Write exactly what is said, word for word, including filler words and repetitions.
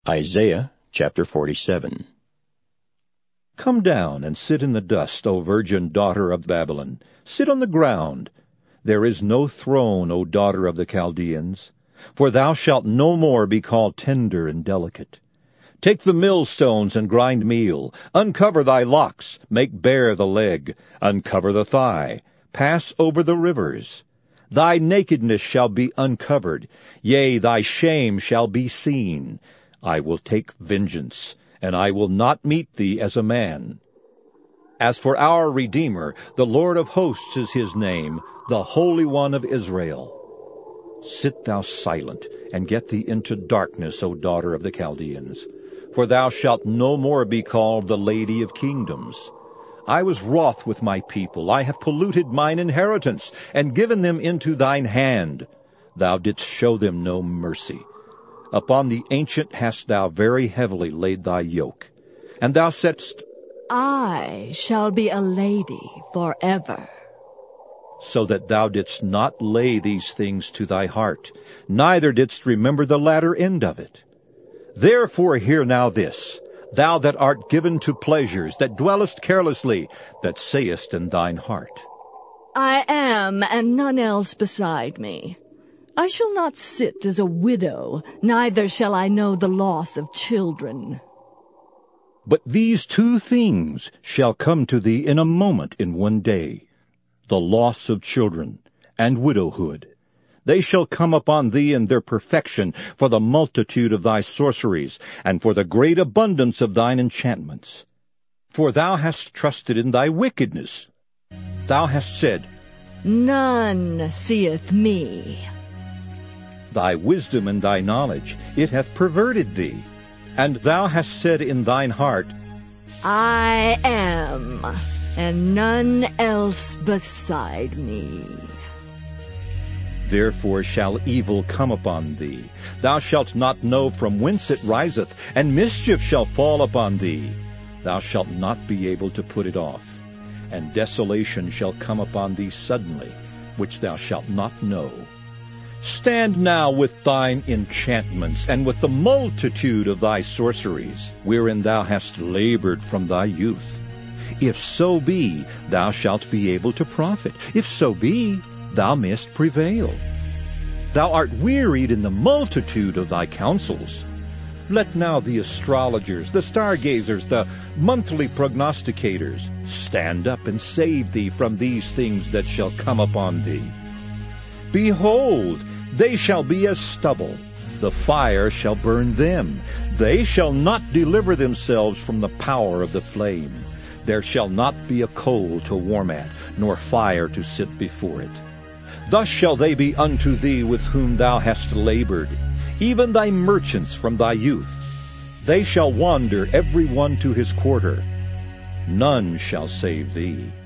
Isaiah chapter forty-seven. Come down and sit in the dust, O virgin daughter of Babylon. Sit on the ground. There is no throne, O daughter of the Chaldeans. For thou shalt no more be called tender and delicate. Take the millstones and grind meal. Uncover thy locks, make bare the leg. Uncover the thigh. Pass over the rivers. Thy nakedness shall be uncovered. Yea, thy shame shall be seen. I will take vengeance, and I will not meet thee as a man. As for our Redeemer, the Lord of hosts is his name, the Holy One of Israel. Sit thou silent, and get thee into darkness, O daughter of the Chaldeans. For thou shalt no more be called the Lady of Kingdoms. I was wroth with my people. I have polluted mine inheritance, and given them into thine hand. Thou didst show them no mercy. Upon the ancient hast thou very heavily laid thy yoke. And thou saidst, I shall be a lady forever. So that thou didst not lay these things to thy heart, neither didst remember the latter end of it. Therefore hear now this, thou that art given to pleasures, that dwellest carelessly, that sayest in thine heart, I am, and none else beside me. I shall not sit as a widow, neither shall I know the loss of children. But these two things shall come to thee in a moment, in one day, the loss of children and widowhood. They shall come upon thee in their perfection, for the multitude of thy sorceries, and for the great abundance of thine enchantments. For thou hast trusted in thy wickedness. Thou hast said, None seeth me. Thy wisdom and thy knowledge, it hath perverted thee. And thou hast said in thine heart, I am, and none else beside me. Therefore shall evil come upon thee. Thou shalt not know from whence it riseth, and mischief shall fall upon thee. Thou shalt not be able to put it off. And desolation shall come upon thee suddenly, which thou shalt not know. Stand now with thine enchantments, and with the multitude of thy sorceries, wherein thou hast labored from thy youth. If so be, thou shalt be able to profit. If so be, thou mayest prevail. Thou art wearied in the multitude of thy counsels. Let now the astrologers, the stargazers, the monthly prognosticators, stand up and save thee from these things that shall come upon thee. Behold, they shall be as stubble. The fire shall burn them. They shall not deliver themselves from the power of the flame. There shall not be a coal to warm at, nor fire to sit before it. Thus shall they be unto thee with whom thou hast labored, even thy merchants from thy youth. They shall wander every one to his quarter. None shall save thee.